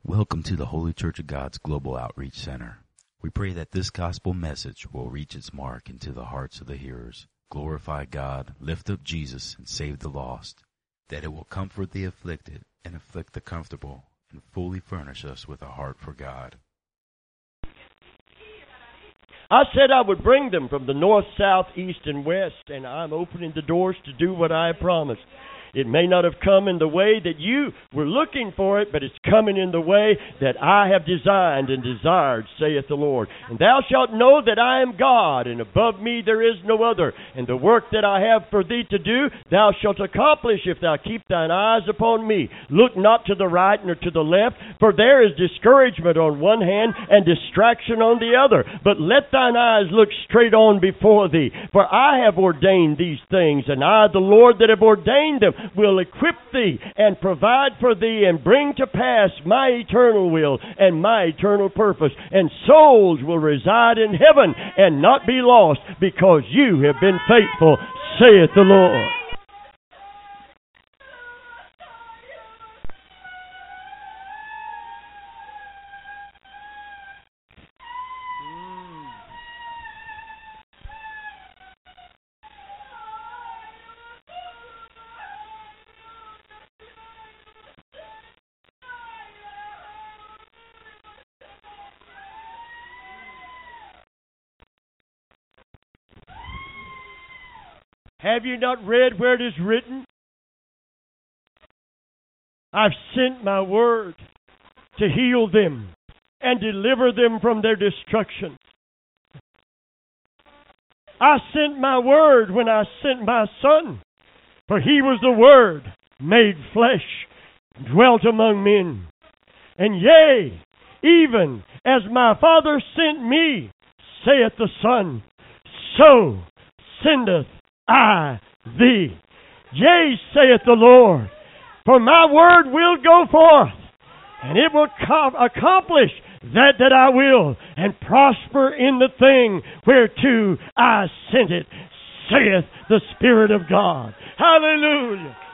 Welcome to the Holy Church of God's Global Outreach Center. We pray that this gospel message will reach its mark into the hearts of the hearers, glorify God, lift up Jesus, and save the lost, that it will comfort the afflicted and afflict the comfortable, and fully furnish us with a heart for God. I said I would bring them from the north, south, east, and west, and I'm opening the doors to do what I promised. It may not have come in the way that you were looking for it, but it's coming in the way that I have designed and desired, saith the Lord. And thou shalt know that I am God, and above me there is no other. And the work that I have for thee to do, thou shalt accomplish if thou keep thine eyes upon me. Look not to the right nor to the left, for there is discouragement on one hand and distraction on the other. But let thine eyes look straight on before thee. For I have ordained these things, and I, the Lord that have ordained them, will equip thee and provide for thee and bring to pass my eternal will and my eternal purpose. And souls will reside in heaven and not be lost because you have been faithful, saith the Lord. Have you not read where it is written? I've sent my word to heal them and deliver them from their destruction. I sent my word when I sent my Son, for he was the Word made flesh, dwelt among men. And yea, even as my Father sent me, saith the Son, so sendeth I thee. Yea, saith the Lord, for my word will go forth, and it will accomplish that I will, and prosper in the thing whereto I sent it, saith the Spirit of God. Hallelujah.